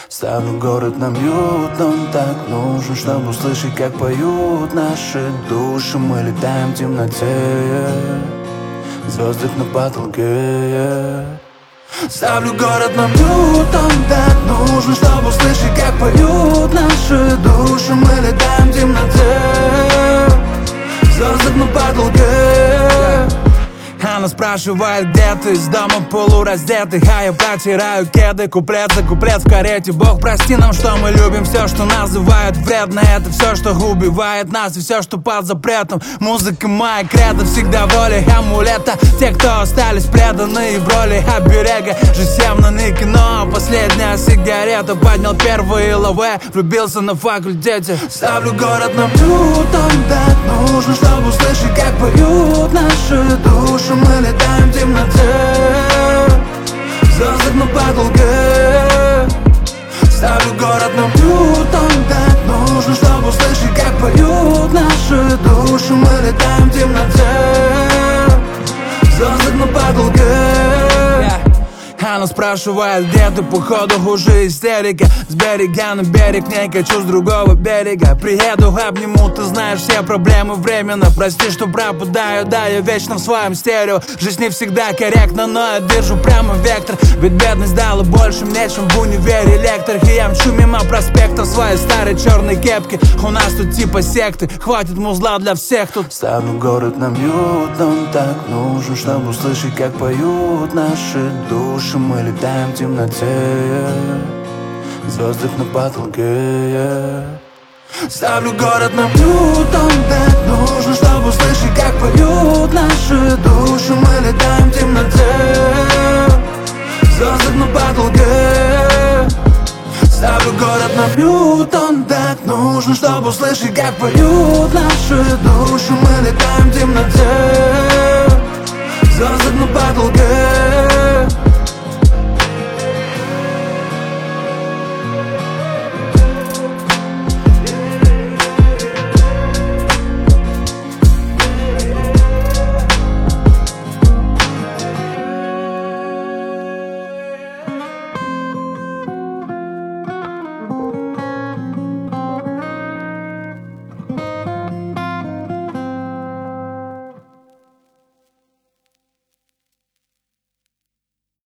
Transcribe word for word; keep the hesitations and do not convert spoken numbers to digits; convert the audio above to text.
Ставлю город на мьют, он так нужен, чтобы услышать, как поют наши души. Мы летаем в темноте, звезды на потолке. Ставлю город на мьют, он так нужен, чтобы услышать, как поют наши души. Мы летаем в темноте, звезды на потолке. Она спрашивает, где ты, из дома полураздетых, а я протираю кеды, куплет за куплет в карете. Бог, прости нам, что мы любим все, что называют вредно. Это все, что убивает нас, и все, что под запретом. Музыка моя кредо, всегда в роли амулета. Те, кто остались преданы в роли оберега. Жизненно кино, последняя сигарета. Поднял первые лаве, влюбился на факультете. Ставлю город на мьют, он так нужен, чтобы услышать, как поют наши души. Мы летаем в темноте, звезды на потолке. Ставлю город на мьют, он так нужен, чтобы услышать, как поют наши души. Мы летаем в темноте, звезды на потолке. Она спрашивает, где ты, походу уже истерика. С берега на берег, не хочу с другого берега. Приеду, обниму, ты знаешь, все проблемы временно. Прости, что пропадаю, да, я вечно в своем стерео. Жизнь не всегда корректна, но я держу прямо вектор. Ведь бедность дала больше мне, чем в универе электрик. И я мчу мимо проспекта в своей старой черной кепке. У нас тут типа секты, хватит музла для всех тут. Ставлю город на мьют, он так нужен, чтобы услышать, как поют наши души. Мы летаем в темноте, звезды на потолке. Ставлю город на мьют, он так нужен, чтобы услышать, как поют наши души. Мы летаем в темноте, звезды на потолке. Ставлю город на мьют, он так нужен, чтобы услышать, как поют наши души. Мы летаем в темноте,